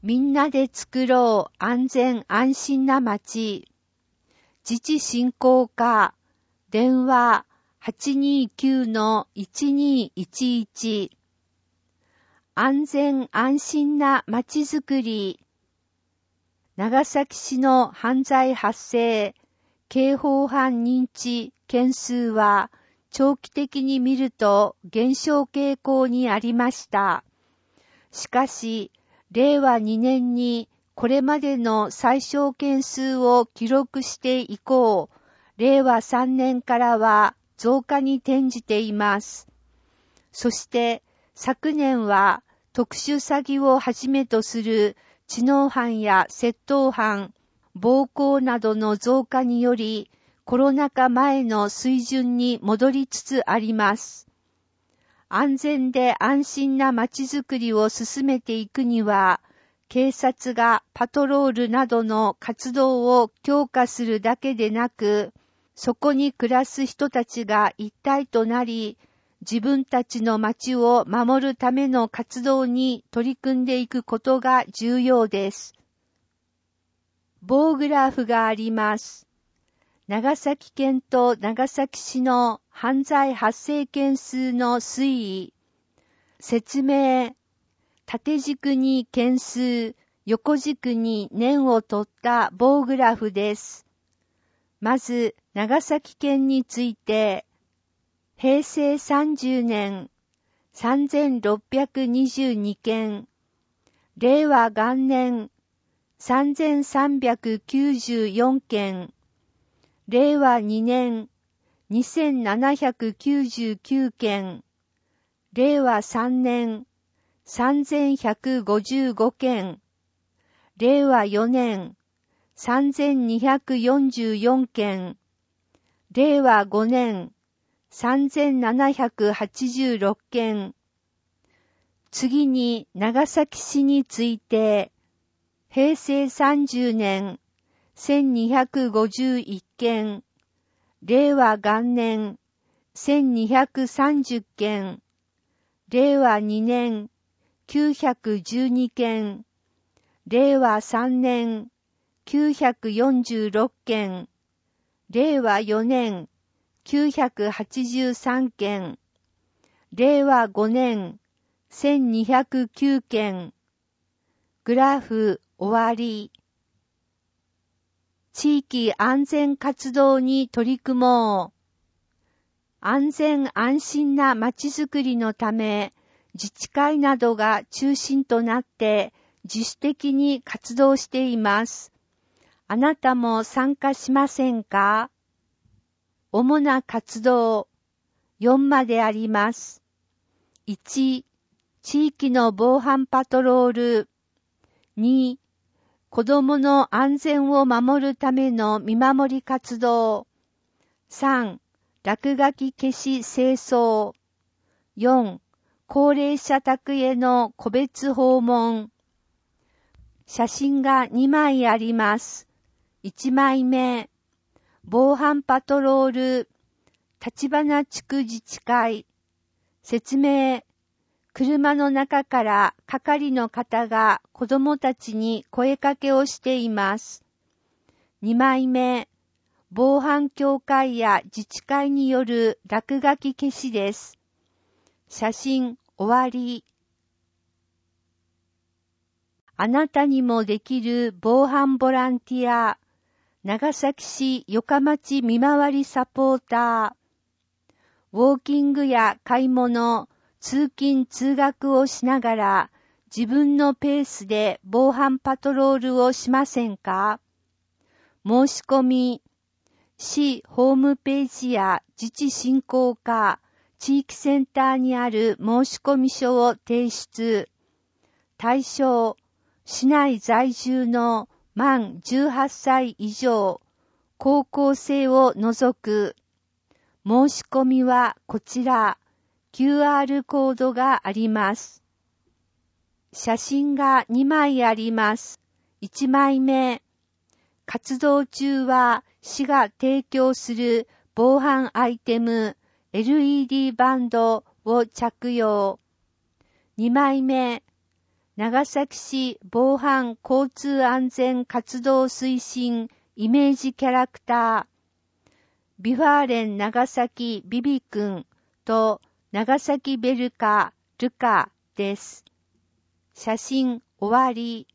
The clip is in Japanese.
みんなで作ろう安全安心な街。自治振興課、電話 829-1211。安全安心な街づくり。長崎市の犯罪発生、刑法犯認知件数は長期的に見ると減少傾向にありました。しかし、令和2年にこれまでの最小件数を記録して以降、令和3年からは増加に転じています。そして昨年は特殊詐欺をはじめとする知能犯や窃盗犯、暴行などの増加によりコロナ禍前の水準に戻りつつあります。安全で安心な街づくりを進めていくには、警察がパトロールなどの活動を強化するだけでなく、そこに暮らす人たちが一体となり、自分たちの街を守るための活動に取り組んでいくことが重要です。棒グラフがあります。長崎県と長崎市の犯罪発生件数の推移。説明。縦軸に件数、横軸に年を取った棒グラフです。まず、長崎県について、平成30年、3622件、令和元年、3394件、令和2年、2799件、令和3年、3155件、令和4年、3244件、令和5年、3786件。次に長崎市について、平成30年、1251件、令和元年、1230件、令和2年、912件、令和3年、946件、令和4年、983件、令和5年、1209件。グラフ終わり。地域安全活動に取り組もう。安全安心なまちづくりのため、自治会などが中心となって自主的に活動しています。あなたも参加しませんか？主な活動、4まであります。1、地域の防犯パトロール。2、子どもの安全を守るための見守り活動。3、落書き消し清掃。4、高齢者宅への個別訪問。写真が2枚あります。1枚目、防犯パトロール、立花地区自治会。説明、車の中から係の方が子どもたちに声かけをしています。2枚目、防犯協会や自治会による落書き消しです。写真終わり。あなたにもできる防犯ボランティア、長崎市与賀町見回りサポーター。ウォーキングや買い物、通勤通学をしながら自分のペースで防犯パトロールをしませんか？申し込み、市ホームページや自治振興課、地域センターにある申し込み書を提出。対象、市内在住の満18歳以上、高校生を除く。申し込みはこちら、QR コードがあります。写真が2枚あります。1枚目、活動中は市が提供する防犯アイテム LED バンドを着用。2枚目、 長崎市防犯交通安全活動推進イメージキャラクター、ビファーレン長崎ビビくんと長崎ベルカルカです。写真終わり。